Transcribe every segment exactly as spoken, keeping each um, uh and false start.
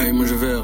Hey, moi je verre.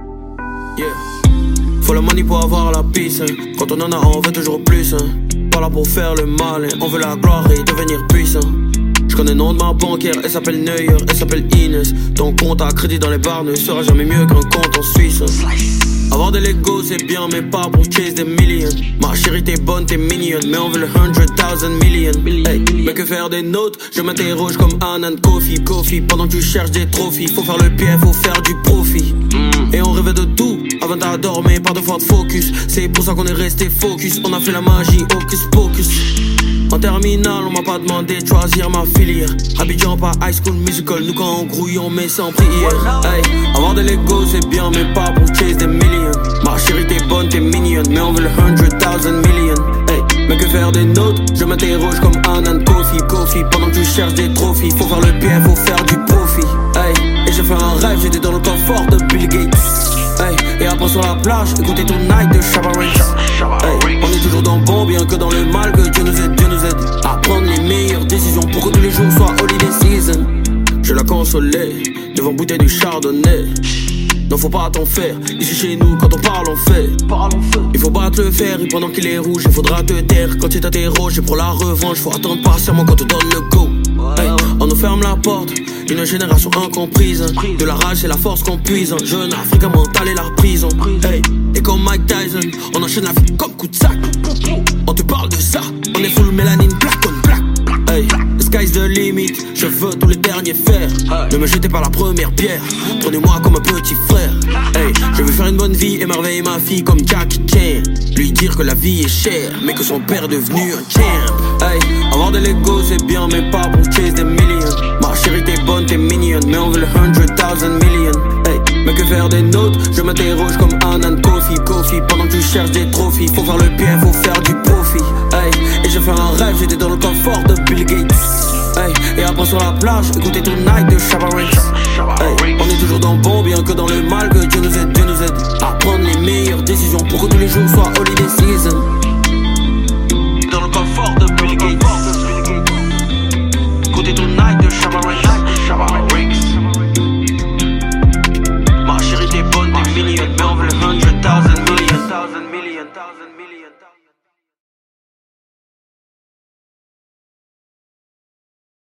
Yeah. Faut le money pour avoir la peace, hein. Quand on en a, on veut toujours plus, hein. Pas là pour faire le mal, hein. On veut la gloire et devenir puissant. Je connais le nom de ma banquière, elle s'appelle Neuer, elle s'appelle Inès. Ton compte à crédit dans les bars ne sera jamais mieux qu'un compte en Suisse, hein. Avoir des Legos c'est bien mais pas pour chase des millions. Ma chérie t'es bonne, t'es mignonne, mais on veut le hundred thousand million. Hey, mais que faire des notes? Je m'interroge comme Annan Kofi Kofi. Pendant que tu cherches des trophies, faut faire le pied, faut faire du profit. mm. Et on rêvait de tout, avant d'adormir, mais pas de fois de focus. C'est pour ça qu'on est resté focus, on a fait la magie, hocus pocus. En terminale, on m'a pas demandé de choisir ma filière. Abidjan pas High School Musical, nous quand on grouille on met sans prière. Hey, avoir des Legos c'est bien mais pas pour chase des millions. Ma chérie t'es bonne, t'es mignonne, mais on veut le hundred thousand million. Hey, mais que faire des notes? Je m'interroge comme Annan Kofi Kofi. Pendant que tu cherches des trophies, faut faire le bien, faut faire du profit. Hey, et j'ai fait un rêve, j'étais dans le confort de Bill Gates. Hey, et après sur la plage, écoutez Tonight de Shabba Ranks. Hey, on est toujours dans le bon, bien que dans le mal, que Dieu nous aide, Dieu nous aide à prendre les meilleures décisions pour que tous les jours soient holiday season. Je la consolais devant bouteille du chardonnay. Non faut pas t'en faire, ici chez nous quand on parle on fait. Il faut battre le fer et pendant qu'il est rouge il faudra te taire. Quand tu t'interroges et pour la revanche faut attendre patiemment quand on te donne le go. Hey, on nous ferme la porte, une génération incomprise. De la rage c'est la force qu'on puise. Un jeune africain mental et la prison. Hey, et comme Mike Tyson, on enchaîne la vie comme coup de sac. On te parle de ça, on est full mélanine black on black. Hey, the sky's the limit, je veux tous les derniers fers. Ne me jetez pas la première pierre, prenez-moi comme un petit frère. Hey, je veux faire une bonne vie, émerveiller ma fille comme Jackie Chan. Lui dire que la vie est chère, mais que son père est devenu un champ. Hey, avoir des Legos c'est bien mais pas pour chase des millions. Ma chérie t'es bonne, t'es mignonne, mais on veut le hundred thousand million. Hey, mais que faire des notes? Je m'interroge comme Annan Kofi Kofi. Pendant que tu cherches des trophies, faut faire le bien, faut faire du profit. Hey, et j'ai fait un rêve, j'étais dans le confort de Bill Gates. Hey, et après sur la plage, écoutez Tonight de Shabba Ranks. Hey,